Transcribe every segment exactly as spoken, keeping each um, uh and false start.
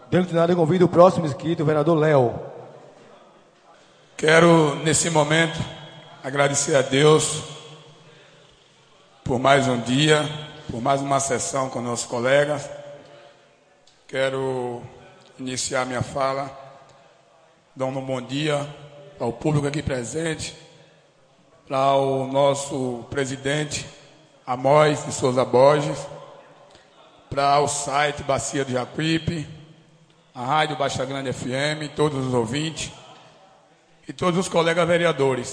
Dentro de nada, eu convido o próximo inscrito, o vereador Léo. Quero, nesse momento, agradecer a Deus por mais um dia, por mais uma sessão com nossos colegas. Quero iniciar minha fala dando um bom dia ao público aqui presente, para o nosso presidente Amós de Souza Borges, para o site Bacia do Jacuípe, a Rádio Baixa Grande F M, todos os ouvintes e todos os colegas vereadores.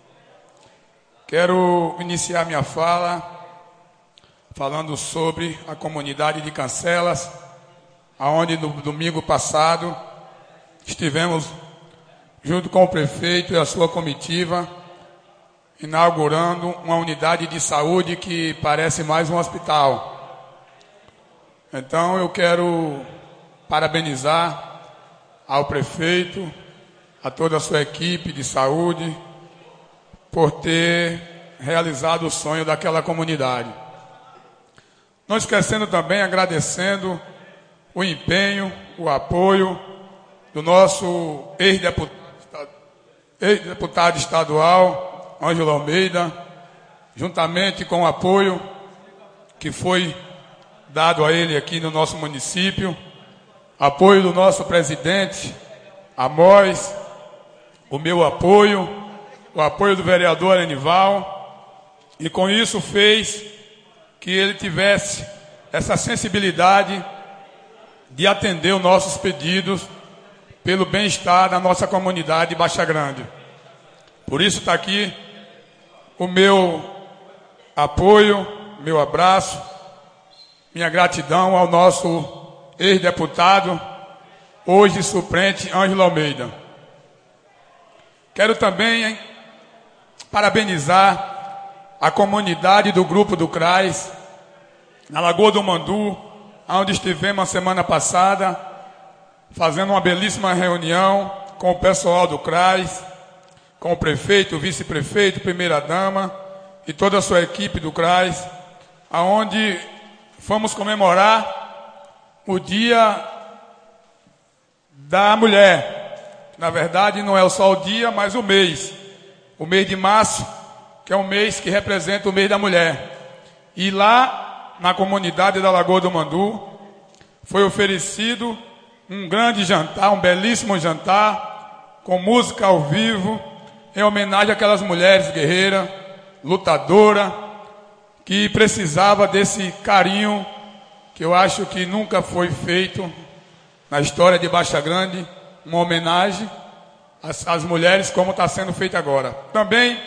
Quero iniciar minha fala falando sobre a comunidade de Cancelas, aonde no domingo passado estivemos junto com o prefeito e a sua comitiva inaugurando uma unidade de saúde que parece mais um hospital. Então eu quero parabenizar ao prefeito, a toda a sua equipe de saúde, por ter realizado o sonho daquela comunidade. Não esquecendo também, agradecendo o empenho, o apoio do nosso ex-deputado, ex-deputado estadual, Ângelo Almeida, juntamente com o apoio que foi dado a ele aqui no nosso município, apoio do nosso presidente, Amós, o meu apoio, o apoio do vereador Anival, e com isso fez que ele tivesse essa sensibilidade de atender os nossos pedidos pelo bem-estar da nossa comunidade Baixa Grande. Por isso está aqui o meu apoio, meu abraço, minha gratidão ao nosso ex-deputado, hoje suplente, Ângelo Almeida. Quero também parabenizar a comunidade do grupo do C R A S, na Lagoa do Mandu, onde estivemos a semana passada, fazendo uma belíssima reunião com o pessoal do C R A S, com o prefeito, o vice-prefeito, primeira-dama e toda a sua equipe do C R A S, aonde fomos comemorar o Dia da Mulher. Na verdade, não é só o dia, mas o mês. O mês de março, que é um mês que representa o mês da mulher. E lá, na comunidade da Lagoa do Mandu, foi oferecido um grande jantar, um belíssimo jantar, com música ao vivo, em homenagem àquelas mulheres guerreiras, lutadoras, que precisava desse carinho que eu acho que nunca foi feito na história de Baixa Grande, uma homenagem às, às mulheres como está sendo feita agora. Também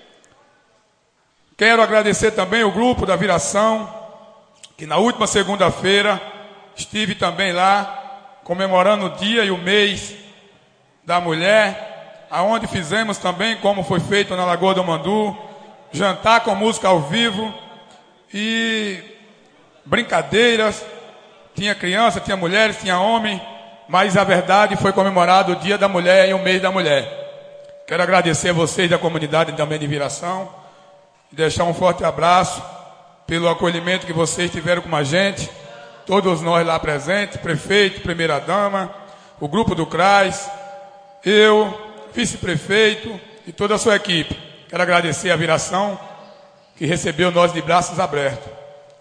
quero agradecer também o grupo da Viração, que na última segunda-feira estive também lá, comemorando o dia e o mês da mulher, aonde fizemos também, como foi feito na Lagoa do Mandu, jantar com música ao vivo e brincadeiras. Tinha criança, tinha mulheres, tinha homem, mas a verdade foi comemorado o Dia da Mulher e o mês da mulher. Quero agradecer a vocês da comunidade também de Viração e deixar um forte abraço pelo acolhimento que vocês tiveram com a gente, todos nós lá presentes, prefeito, primeira-dama, o grupo do C R A S, eu, vice-prefeito e toda a sua equipe. Quero agradecer a Viração, que recebeu nós de braços abertos.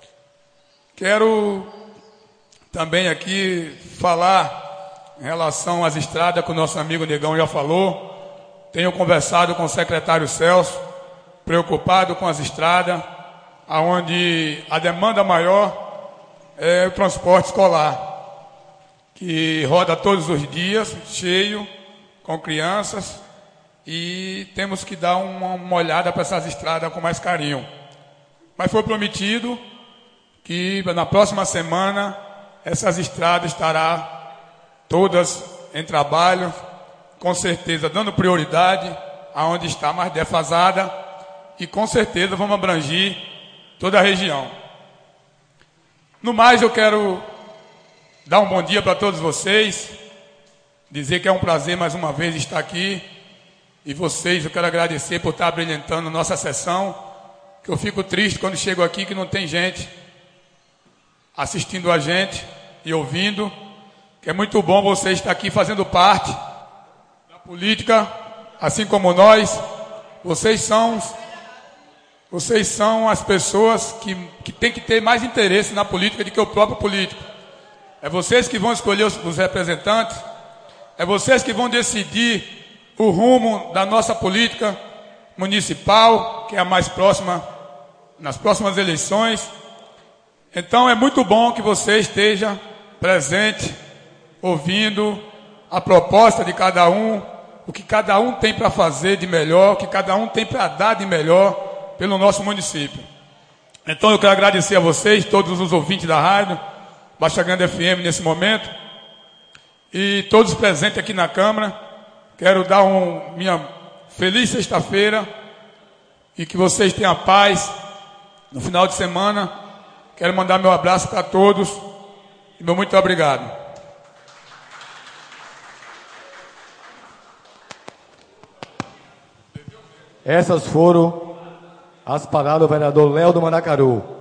Quero também aqui falar em relação às estradas, que o nosso amigo Negão já falou. Tenho conversado com o secretário Celso, preocupado com as estradas, onde a demanda maior é o transporte escolar, que roda todos os dias, cheio, com crianças, e temos que dar uma, uma olhada para essas estradas com mais carinho. Mas foi prometido que na próxima semana essas estradas estarão todas em trabalho, com certeza dando prioridade aonde está mais defasada, e com certeza vamos abranger toda a região. No mais, eu quero dar um bom dia para todos vocês, dizer que é um prazer mais uma vez estar aqui, e vocês, eu quero agradecer por estar brilhantando nossa sessão, que eu fico triste quando chego aqui que não tem gente assistindo a gente e ouvindo, que é muito bom você estar aqui fazendo parte da política, assim como nós. Vocês são, vocês são as pessoas que, que têm que ter mais interesse na política do que o próprio político. É vocês que vão escolher os, os representantes, é vocês que vão decidir o rumo da nossa política municipal, que é a mais próxima, nas próximas eleições. Então é muito bom que você esteja presente, ouvindo a proposta de cada um, o que cada um tem para fazer de melhor, o que cada um tem para dar de melhor pelo nosso município. Então eu quero agradecer a vocês, todos os ouvintes da rádio Baixa Grande F M nesse momento, e todos presentes aqui na Câmara. Quero dar um, minha feliz sexta-feira e que vocês tenham paz no final de semana. Quero mandar meu abraço para todos e meu muito obrigado. Essas foram as palavras do vereador Léo do Mandacaru.